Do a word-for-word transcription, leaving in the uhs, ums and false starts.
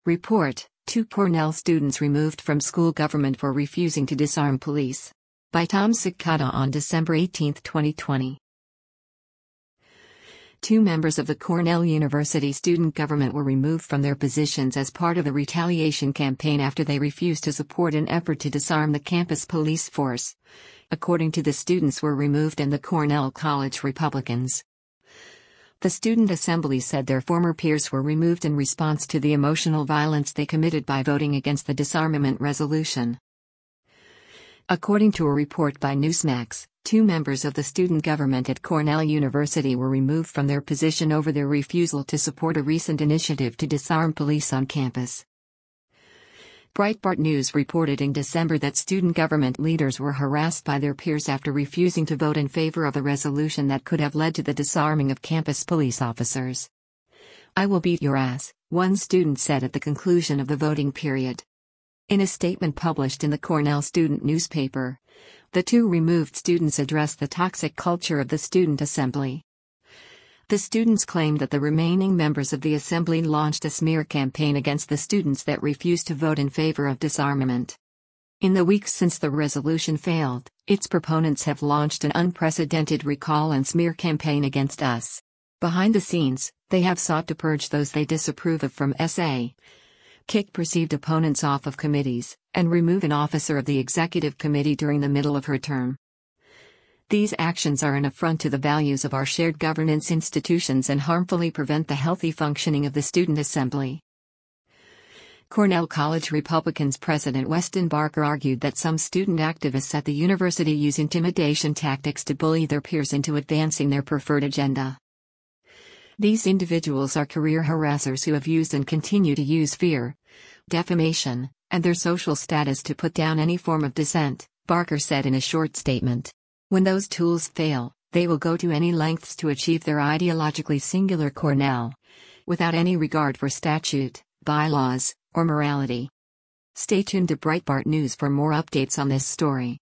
Report: Two Cornell students removed from school government for refusing to disarm police. By Tom Cicada on December eighteenth, twenty twenty. Two members of the Cornell University student government were removed from their positions as part of the retaliation campaign after they refused to support an effort to disarm the campus police force. According to the students were removed and the Cornell College Republicans. The student assembly said their former peers were removed in response to the emotional violence they committed by voting against the disarmament resolution. According to a report by Newsmax, two members of the student government at Cornell University were removed from their position over their refusal to support a recent initiative to disarm police on campus. Breitbart News reported in December that student government leaders were harassed by their peers after refusing to vote in favor of a resolution that could have led to the disarming of campus police officers. "I will beat your ass," one student said at the conclusion of the voting period. In a statement published in the Cornell student newspaper, the two removed students addressed the toxic culture of the student assembly. The students claimed that the remaining members of the assembly launched a smear campaign against the students that refused to vote in favor of disarmament. In the weeks since the resolution failed, its proponents have launched an unprecedented recall and smear campaign against us. Behind the scenes, they have sought to purge those they disapprove of from S A, kick perceived opponents off of committees, and remove an officer of the executive committee during the middle of her term. These actions are an affront to the values of our shared governance institutions and harmfully prevent the healthy functioning of the student assembly. Cornell College Republicans President Weston Barker argued that some student activists at the university use intimidation tactics to bully their peers into advancing their preferred agenda. These individuals are career harassers who have used and continue to use fear, defamation, and their social status to put down any form of dissent, Barker said in a short statement. When those tools fail, they will go to any lengths to achieve their ideologically singular Cornell, without any regard for statute, bylaws, or morality. Stay tuned to Breitbart News for more updates on this story.